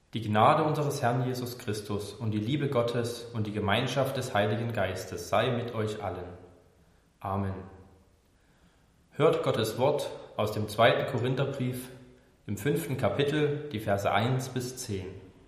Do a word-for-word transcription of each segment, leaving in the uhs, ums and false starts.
Die Gnade unseres Herrn Jesus Christus und die Liebe Gottes und die Gemeinschaft des Heiligen Geistes sei mit euch allen. Amen. Hört Gottes Wort aus dem zweiten Korintherbrief, im fünften Kapitel, die Verse eins bis zehn.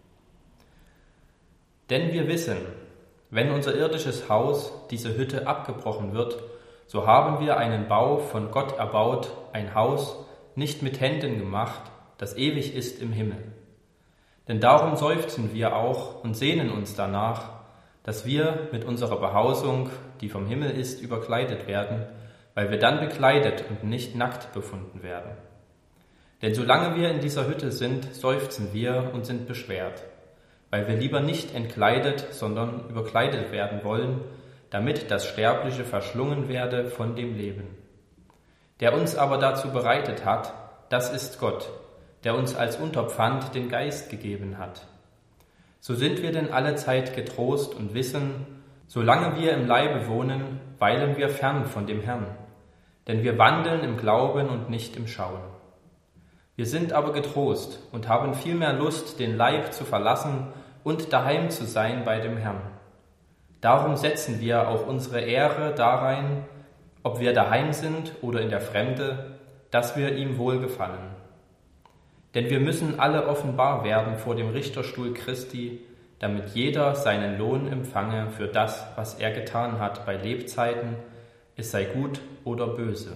Denn wir wissen, wenn unser irdisches Haus, diese Hütte, abgebrochen wird, so haben wir einen Bau von Gott erbaut, ein Haus, nicht mit Händen gemacht, das ewig ist im Himmel. Denn darum seufzen wir auch und sehnen uns danach, dass wir mit unserer Behausung, die vom Himmel ist, überkleidet werden, weil wir dann bekleidet und nicht nackt befunden werden. Denn solange wir in dieser Hütte sind, seufzen wir und sind beschwert, weil wir lieber nicht entkleidet, sondern überkleidet werden wollen, damit das Sterbliche verschlungen werde von dem Leben. Der uns aber dazu bereitet hat, das ist Gott, der uns als Unterpfand den Geist gegeben hat. So sind wir denn allezeit getrost und wissen, solange wir im Leibe wohnen, weilen wir fern von dem Herrn, denn wir wandeln im Glauben und nicht im Schauen. Wir sind aber getrost und haben vielmehr Lust, den Leib zu verlassen und daheim zu sein bei dem Herrn. Darum setzen wir auch unsere Ehre darein, ob wir daheim sind oder in der Fremde, dass wir ihm wohlgefallen. Denn wir müssen alle offenbar werden vor dem Richterstuhl Christi, damit jeder seinen Lohn empfange für das, was er getan hat bei Lebzeiten, es sei gut oder böse.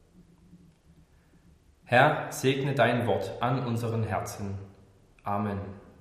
Herr, segne dein Wort an unseren Herzen. Amen.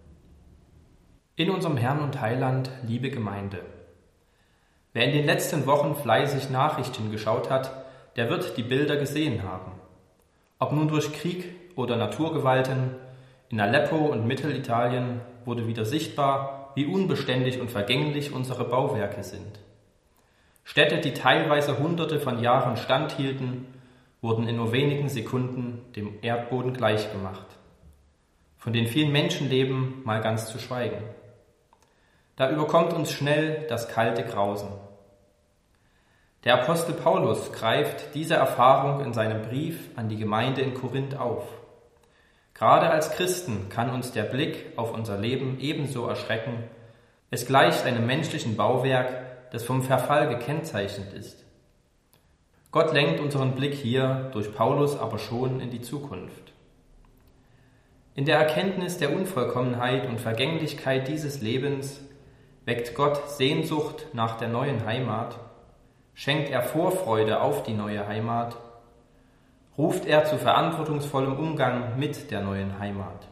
In unserem Herrn und Heiland, liebe Gemeinde. Wer in den letzten Wochen fleißig Nachrichten geschaut hat, der wird die Bilder gesehen haben. Ob nun durch Krieg oder Naturgewalten, in Aleppo und Mittelitalien wurde wieder sichtbar, wie unbeständig und vergänglich unsere Bauwerke sind. Städte, die teilweise hunderte von Jahren standhielten, wurden in nur wenigen Sekunden dem Erdboden gleichgemacht. Von den vielen Menschenleben mal ganz zu schweigen. Da überkommt uns schnell das kalte Grausen. Der Apostel Paulus greift diese Erfahrung in seinem Brief an die Gemeinde in Korinth auf. Gerade als Christen kann uns der Blick auf unser Leben ebenso erschrecken. Es gleicht einem menschlichen Bauwerk, das vom Verfall gekennzeichnet ist. Gott lenkt unseren Blick hier durch Paulus aber schon in die Zukunft. In der Erkenntnis der Unvollkommenheit und Vergänglichkeit dieses Lebens weckt Gott Sehnsucht nach der neuen Heimat, schenkt er Vorfreude auf die neue Heimat, ruft er zu verantwortungsvollem Umgang mit der neuen Heimat.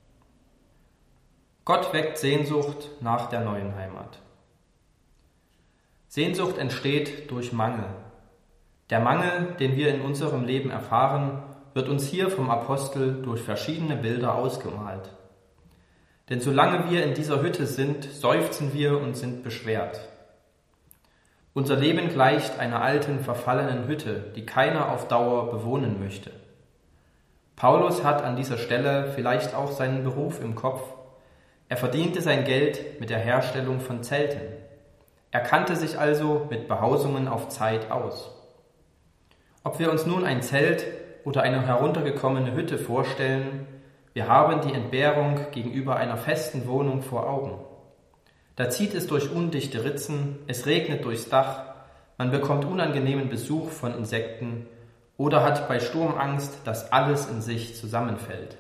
Gott weckt Sehnsucht nach der neuen Heimat. Sehnsucht entsteht durch Mangel. Der Mangel, den wir in unserem Leben erfahren, wird uns hier vom Apostel durch verschiedene Bilder ausgemalt. Denn solange wir in dieser Hütte sind, seufzen wir und sind beschwert. Unser Leben gleicht einer alten, verfallenen Hütte, die keiner auf Dauer bewohnen möchte. Paulus hat an dieser Stelle vielleicht auch seinen Beruf im Kopf. Er verdiente sein Geld mit der Herstellung von Zelten. Er kannte sich also mit Behausungen auf Zeit aus. Ob wir uns nun ein Zelt oder eine heruntergekommene Hütte vorstellen, wir haben die Entbehrung gegenüber einer festen Wohnung vor Augen. Da zieht es durch undichte Ritzen, es regnet durchs Dach, man bekommt unangenehmen Besuch von Insekten oder hat bei Sturm Angst, dass alles in sich zusammenfällt.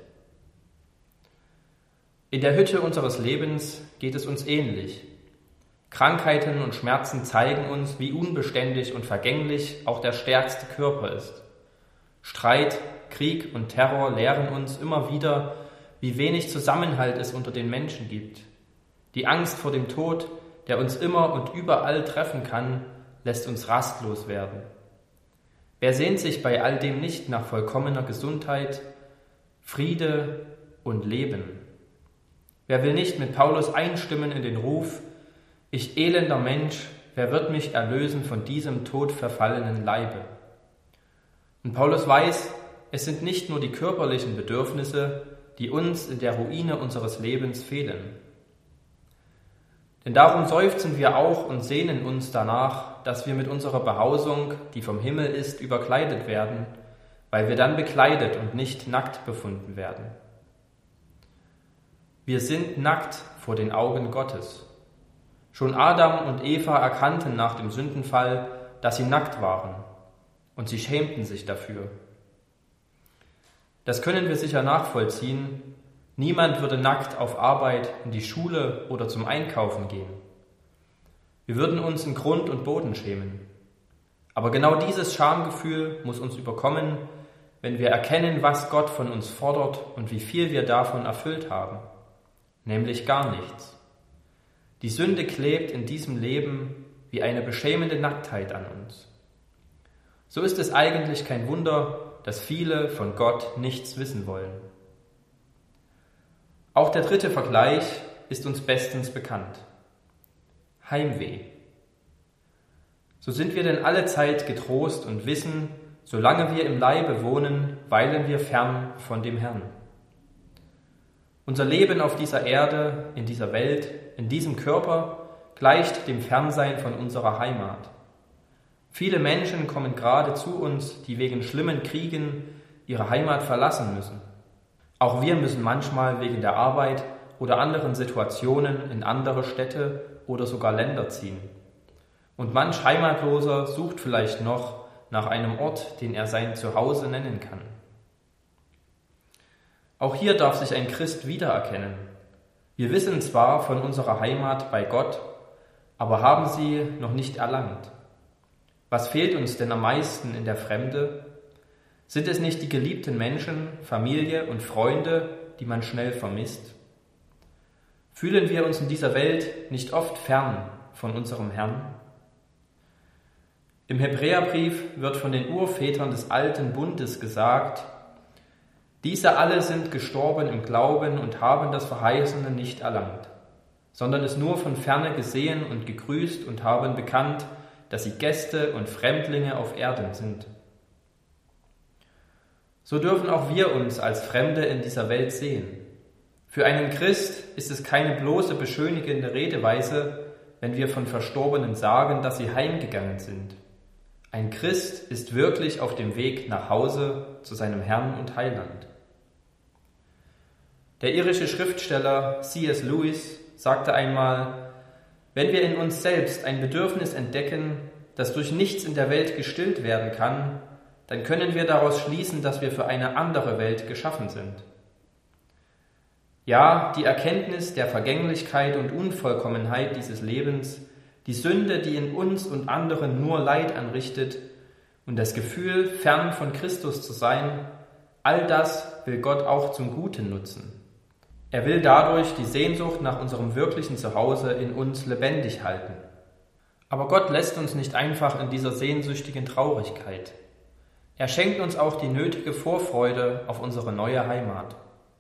In der Hütte unseres Lebens geht es uns ähnlich. Krankheiten und Schmerzen zeigen uns, wie unbeständig und vergänglich auch der stärkste Körper ist. Streit, Krieg und Terror lehren uns immer wieder, wie wenig Zusammenhalt es unter den Menschen gibt. Die Angst vor dem Tod, der uns immer und überall treffen kann, lässt uns rastlos werden. Wer sehnt sich bei all dem nicht nach vollkommener Gesundheit, Friede und Leben? Wer will nicht mit Paulus einstimmen in den Ruf: Ich elender Mensch, wer wird mich erlösen von diesem todverfallenen Leibe? Und Paulus weiß, es sind nicht nur die körperlichen Bedürfnisse, die uns in der Ruine unseres Lebens fehlen. Denn darum seufzen wir auch und sehnen uns danach, dass wir mit unserer Behausung, die vom Himmel ist, überkleidet werden, weil wir dann bekleidet und nicht nackt befunden werden. Wir sind nackt vor den Augen Gottes. Schon Adam und Eva erkannten nach dem Sündenfall, dass sie nackt waren, und sie schämten sich dafür. Das können wir sicher nachvollziehen. Niemand würde nackt auf Arbeit, in die Schule oder zum Einkaufen gehen. Wir würden uns in Grund und Boden schämen. Aber genau dieses Schamgefühl muss uns überkommen, wenn wir erkennen, was Gott von uns fordert und wie viel wir davon erfüllt haben, nämlich gar nichts. Die Sünde klebt in diesem Leben wie eine beschämende Nacktheit an uns. So ist es eigentlich kein Wunder, dass viele von Gott nichts wissen wollen. Auch der dritte Vergleich ist uns bestens bekannt. Heimweh. So sind wir denn alle Zeit getrost und wissen, solange wir im Leibe wohnen, weilen wir fern von dem Herrn. Unser Leben auf dieser Erde, in dieser Welt, in diesem Körper gleicht dem Fernsein von unserer Heimat. Viele Menschen kommen gerade zu uns, die wegen schlimmen Kriegen ihre Heimat verlassen müssen. Auch wir müssen manchmal wegen der Arbeit oder anderen Situationen in andere Städte oder sogar Länder ziehen. Und manch Heimatloser sucht vielleicht noch nach einem Ort, den er sein Zuhause nennen kann. Auch hier darf sich ein Christ wiedererkennen. Wir wissen zwar von unserer Heimat bei Gott, aber haben sie noch nicht erlangt. Was fehlt uns denn am meisten in der Fremde? Sind es nicht die geliebten Menschen, Familie und Freunde, die man schnell vermisst? Fühlen wir uns in dieser Welt nicht oft fern von unserem Herrn? Im Hebräerbrief wird von den Urvätern des alten Bundes gesagt: Diese alle sind gestorben im Glauben und haben das Verheißene nicht erlangt, sondern es nur von ferne gesehen und gegrüßt und haben bekannt, dass sie Gäste und Fremdlinge auf Erden sind. So dürfen auch wir uns als Fremde in dieser Welt sehen. Für einen Christ ist es keine bloße beschönigende Redeweise, wenn wir von Verstorbenen sagen, dass sie heimgegangen sind. Ein Christ ist wirklich auf dem Weg nach Hause zu seinem Herrn und Heiland. Der irische Schriftsteller C S Lewis sagte einmal: Wenn wir in uns selbst ein Bedürfnis entdecken, das durch nichts in der Welt gestillt werden kann, dann können wir daraus schließen, dass wir für eine andere Welt geschaffen sind. Ja, die Erkenntnis der Vergänglichkeit und Unvollkommenheit dieses Lebens, die Sünde, die in uns und anderen nur Leid anrichtet, und das Gefühl, fern von Christus zu sein, all das will Gott auch zum Guten nutzen. Er will dadurch die Sehnsucht nach unserem wirklichen Zuhause in uns lebendig halten. Aber Gott lässt uns nicht einfach in dieser sehnsüchtigen Traurigkeit. Er schenkt uns auch die nötige Vorfreude auf unsere neue Heimat.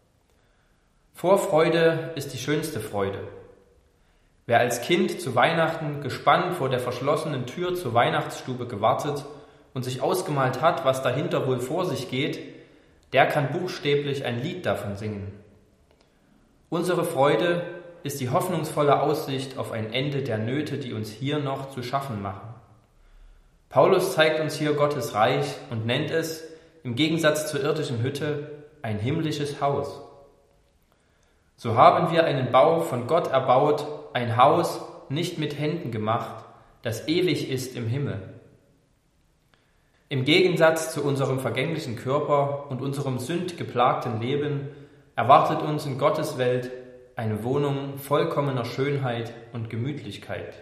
Vorfreude ist die schönste Freude. Wer als Kind zu Weihnachten gespannt vor der verschlossenen Tür zur Weihnachtsstube gewartet und sich ausgemalt hat, was dahinter wohl vor sich geht, der kann buchstäblich ein Lied davon singen. Unsere Freude ist die hoffnungsvolle Aussicht auf ein Ende der Nöte, die uns hier noch zu schaffen machen. Paulus zeigt uns hier Gottes Reich und nennt es, im Gegensatz zur irdischen Hütte, ein himmlisches Haus. So haben wir einen Bau von Gott erbaut, ein Haus nicht mit Händen gemacht, das ewig ist im Himmel. Im Gegensatz zu unserem vergänglichen Körper und unserem sündgeplagten Leben erwartet uns in Gottes Welt eine Wohnung vollkommener Schönheit und Gemütlichkeit.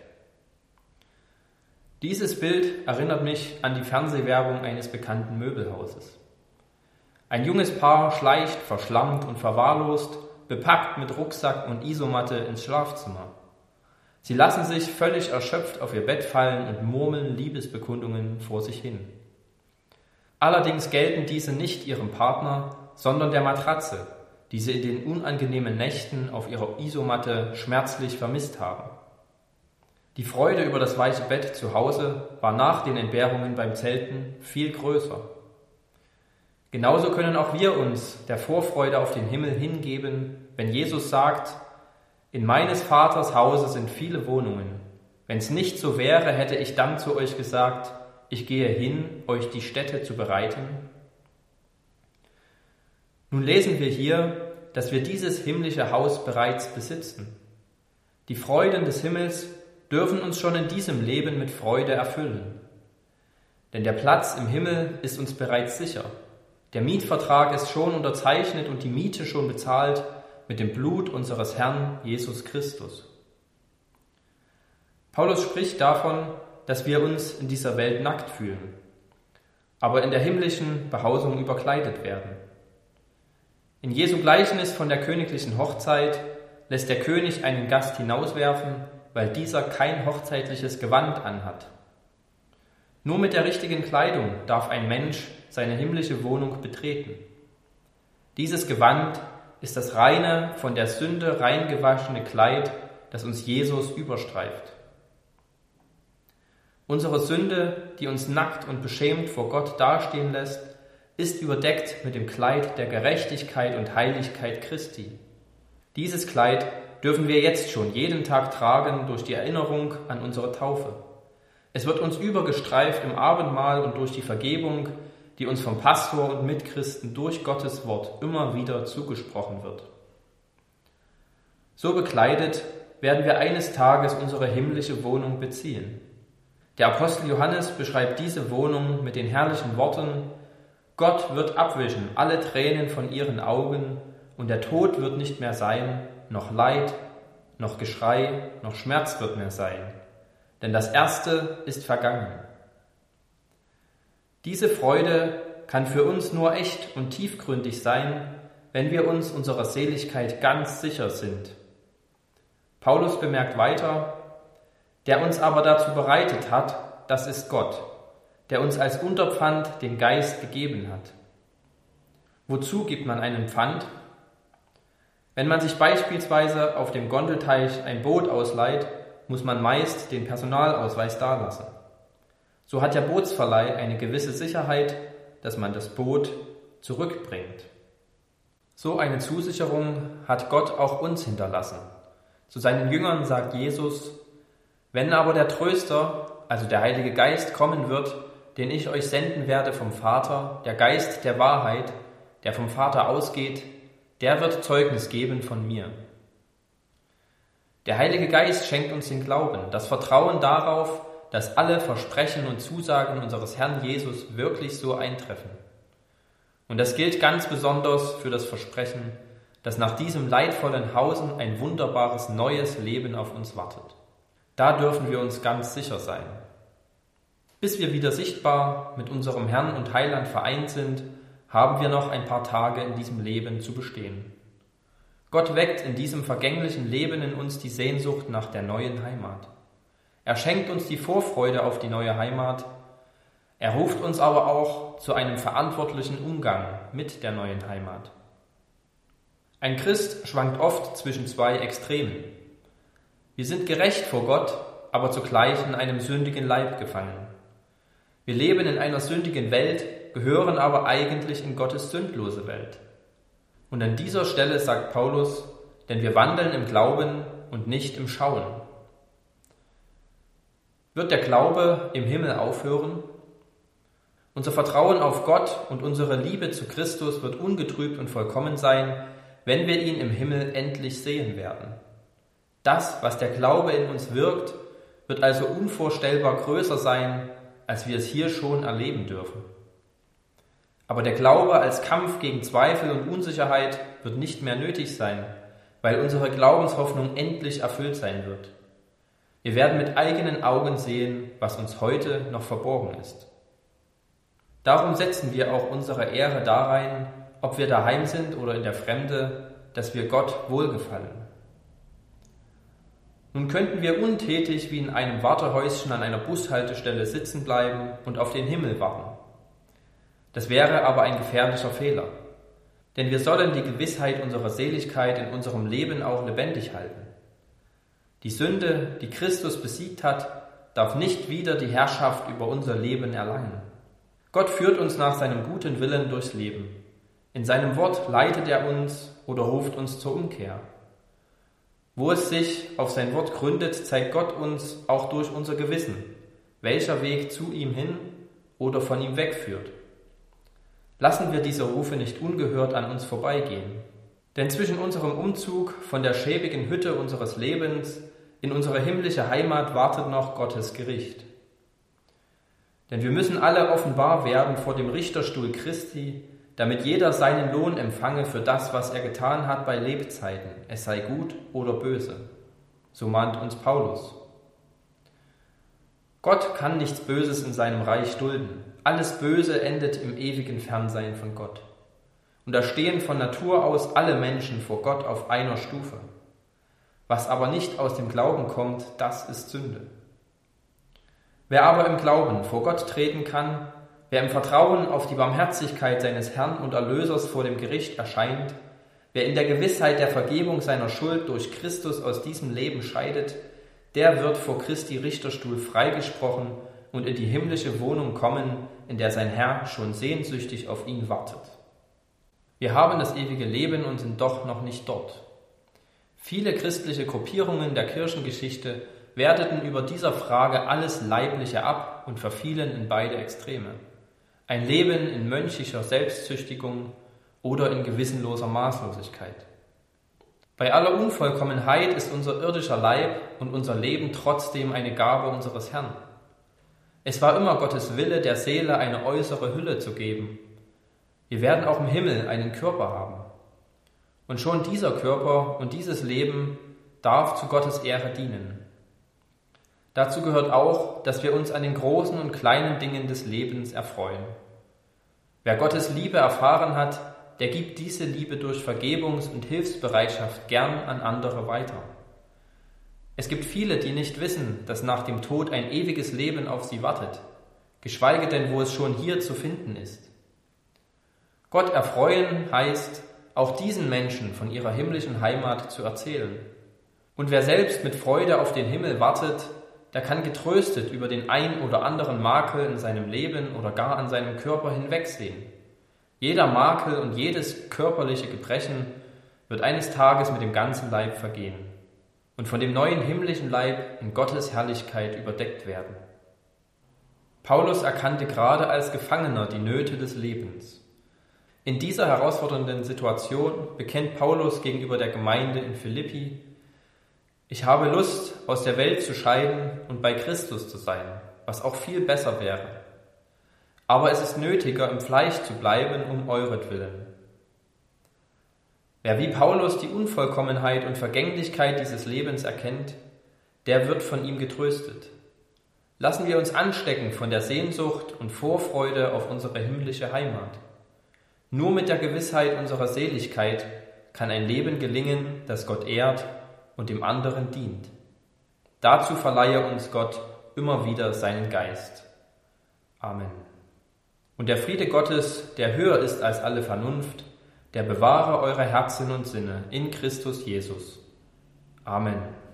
Dieses Bild erinnert mich an die Fernsehwerbung eines bekannten Möbelhauses. Ein junges Paar schleicht verschlammt und verwahrlost, bepackt mit Rucksack und Isomatte ins Schlafzimmer. Sie lassen sich völlig erschöpft auf ihr Bett fallen und murmeln Liebesbekundungen vor sich hin. Allerdings gelten diese nicht ihrem Partner, sondern der Matratze, die sie in den unangenehmen Nächten auf ihrer Isomatte schmerzlich vermisst haben. Die Freude über das weiche Bett zu Hause war nach den Entbehrungen beim Zelten viel größer. Genauso können auch wir uns der Vorfreude auf den Himmel hingeben, wenn Jesus sagt: In meines Vaters Hause sind viele Wohnungen. Wenn es nicht so wäre, hätte ich dann zu euch gesagt: Ich gehe hin, euch die Stätte zu bereiten. Nun lesen wir hier, dass wir dieses himmlische Haus bereits besitzen. Die Freuden des Himmels dürfen uns schon in diesem Leben mit Freude erfüllen. Denn der Platz im Himmel ist uns bereits sicher. Der Mietvertrag ist schon unterzeichnet und die Miete schon bezahlt mit dem Blut unseres Herrn Jesus Christus. Paulus spricht davon, dass wir uns in dieser Welt nackt fühlen, aber in der himmlischen Behausung überkleidet werden. In Jesu Gleichnis von der königlichen Hochzeit lässt der König einen Gast hinauswerfen, weil dieser kein hochzeitliches Gewand anhat. Nur mit der richtigen Kleidung darf ein Mensch seine himmlische Wohnung betreten. Dieses Gewand ist das reine, von der Sünde rein gewaschene Kleid, das uns Jesus überstreift. Unsere Sünde, die uns nackt und beschämt vor Gott dastehen lässt, ist überdeckt mit dem Kleid der Gerechtigkeit und Heiligkeit Christi. Dieses Kleid dürfen wir jetzt schon jeden Tag tragen durch die Erinnerung an unsere Taufe. Es wird uns übergestreift im Abendmahl und durch die Vergebung, die uns vom Pastor und Mitchristen durch Gottes Wort immer wieder zugesprochen wird. So bekleidet werden wir eines Tages unsere himmlische Wohnung beziehen. Der Apostel Johannes beschreibt diese Wohnung mit den herrlichen Worten: Gott wird abwischen alle Tränen von ihren Augen, und der Tod wird nicht mehr sein, noch Leid, noch Geschrei, noch Schmerz wird mehr sein, denn das Erste ist vergangen. Diese Freude kann für uns nur echt und tiefgründig sein, wenn wir uns unserer Seligkeit ganz sicher sind. Paulus bemerkt weiter: Der uns aber dazu bereitet hat, das ist Gott, der uns als Unterpfand den Geist gegeben hat. Wozu gibt man einen Pfand? Wenn man sich beispielsweise auf dem Gondelteich ein Boot ausleiht, muss man meist den Personalausweis dalassen. So hat der Bootsverleih eine gewisse Sicherheit, dass man das Boot zurückbringt. So eine Zusicherung hat Gott auch uns hinterlassen. Zu seinen Jüngern sagt Jesus: Wenn aber der Tröster, also der Heilige Geist, kommen wird, den ich euch senden werde vom Vater, der Geist der Wahrheit, der vom Vater ausgeht, der wird Zeugnis geben von mir. Der Heilige Geist schenkt uns den Glauben, das Vertrauen darauf, dass alle Versprechen und Zusagen unseres Herrn Jesus wirklich so eintreffen. Und das gilt ganz besonders für das Versprechen, dass nach diesem leidvollen Hausen ein wunderbares neues Leben auf uns wartet. Da dürfen wir uns ganz sicher sein. Bis wir wieder sichtbar mit unserem Herrn und Heiland vereint sind, haben wir noch ein paar Tage in diesem Leben zu bestehen. Gott weckt in diesem vergänglichen Leben in uns die Sehnsucht nach der neuen Heimat. Er schenkt uns die Vorfreude auf die neue Heimat. Er ruft uns aber auch zu einem verantwortlichen Umgang mit der neuen Heimat. Ein Christ schwankt oft zwischen zwei Extremen. Wir sind gerecht vor Gott, aber zugleich in einem sündigen Leib gefangen. Wir leben in einer sündigen Welt, gehören aber eigentlich in Gottes sündlose Welt. Und an dieser Stelle sagt Paulus: Denn wir wandeln im Glauben und nicht im Schauen. Wird der Glaube im Himmel aufhören? Unser Vertrauen auf Gott und unsere Liebe zu Christus wird ungetrübt und vollkommen sein, wenn wir ihn im Himmel endlich sehen werden. Das, was der Glaube in uns wirkt, wird also unvorstellbar größer sein, als wir es hier schon erleben dürfen. Aber der Glaube als Kampf gegen Zweifel und Unsicherheit wird nicht mehr nötig sein, weil unsere Glaubenshoffnung endlich erfüllt sein wird. Wir werden mit eigenen Augen sehen, was uns heute noch verborgen ist. Darum setzen wir auch unsere Ehre darein, ob wir daheim sind oder in der Fremde, dass wir Gott wohlgefallen. Nun könnten wir untätig wie in einem Wartehäuschen an einer Bushaltestelle sitzen bleiben und auf den Himmel warten. Das wäre aber ein gefährlicher Fehler, denn wir sollen die Gewissheit unserer Seligkeit in unserem Leben auch lebendig halten. Die Sünde, die Christus besiegt hat, darf nicht wieder die Herrschaft über unser Leben erlangen. Gott führt uns nach seinem guten Willen durchs Leben. In seinem Wort leitet er uns oder ruft uns zur Umkehr. Wo es sich auf sein Wort gründet, zeigt Gott uns auch durch unser Gewissen, welcher Weg zu ihm hin oder von ihm wegführt. Lassen wir diese Rufe nicht ungehört an uns vorbeigehen. Denn zwischen unserem Umzug von der schäbigen Hütte unseres Lebens in unsere himmlische Heimat wartet noch Gottes Gericht. Denn wir müssen alle offenbar werden vor dem Richterstuhl Christi, damit jeder seinen Lohn empfange für das, was er getan hat bei Lebzeiten, es sei gut oder böse. So mahnt uns Paulus. Gott kann nichts Böses in seinem Reich dulden. Alles Böse endet im ewigen Fernsein von Gott. Und da stehen von Natur aus alle Menschen vor Gott auf einer Stufe. Was aber nicht aus dem Glauben kommt, das ist Sünde. Wer aber im Glauben vor Gott treten kann, wer im Vertrauen auf die Barmherzigkeit seines Herrn und Erlösers vor dem Gericht erscheint, wer in der Gewissheit der Vergebung seiner Schuld durch Christus aus diesem Leben scheidet, der wird vor Christi Richterstuhl freigesprochen und in die himmlische Wohnung kommen, in der sein Herr schon sehnsüchtig auf ihn wartet. Wir haben das ewige Leben und sind doch noch nicht dort. Viele christliche Gruppierungen der Kirchengeschichte werteten über dieser Frage alles Leibliche ab und verfielen in beide Extreme. Ein Leben in mönchischer Selbstzüchtigung oder in gewissenloser Maßlosigkeit. Bei aller Unvollkommenheit ist unser irdischer Leib und unser Leben trotzdem eine Gabe unseres Herrn. Es war immer Gottes Wille, der Seele eine äußere Hülle zu geben. Wir werden auch im Himmel einen Körper haben. Und schon dieser Körper und dieses Leben darf zu Gottes Ehre dienen. Dazu gehört auch, dass wir uns an den großen und kleinen Dingen des Lebens erfreuen. Wer Gottes Liebe erfahren hat, der gibt diese Liebe durch Vergebungs- und Hilfsbereitschaft gern an andere weiter. Es gibt viele, die nicht wissen, dass nach dem Tod ein ewiges Leben auf sie wartet, geschweige denn, wo es schon hier zu finden ist. Gott erfreuen heißt, auch diesen Menschen von ihrer himmlischen Heimat zu erzählen. Und wer selbst mit Freude auf den Himmel wartet, der kann getröstet über den ein oder anderen Makel in seinem Leben oder gar an seinem Körper hinwegsehen. Jeder Makel und jedes körperliche Gebrechen wird eines Tages mit dem ganzen Leib vergehen und von dem neuen himmlischen Leib in Gottes Herrlichkeit überdeckt werden. Paulus erkannte gerade als Gefangener die Nöte des Lebens. In dieser herausfordernden Situation bekennt Paulus gegenüber der Gemeinde in Philippi: Ich habe Lust, aus der Welt zu scheiden und bei Christus zu sein, was auch viel besser wäre. Aber es ist nötiger, im Fleisch zu bleiben, um euretwillen. Wer wie Paulus die Unvollkommenheit und Vergänglichkeit dieses Lebens erkennt, der wird von ihm getröstet. Lassen wir uns anstecken von der Sehnsucht und Vorfreude auf unsere himmlische Heimat. Nur mit der Gewissheit unserer Seligkeit kann ein Leben gelingen, das Gott ehrt und dem anderen dient. Dazu verleihe uns Gott immer wieder seinen Geist. Amen. Und der Friede Gottes, der höher ist als alle Vernunft, der bewahre eure Herzen und Sinne in Christus Jesus. Amen.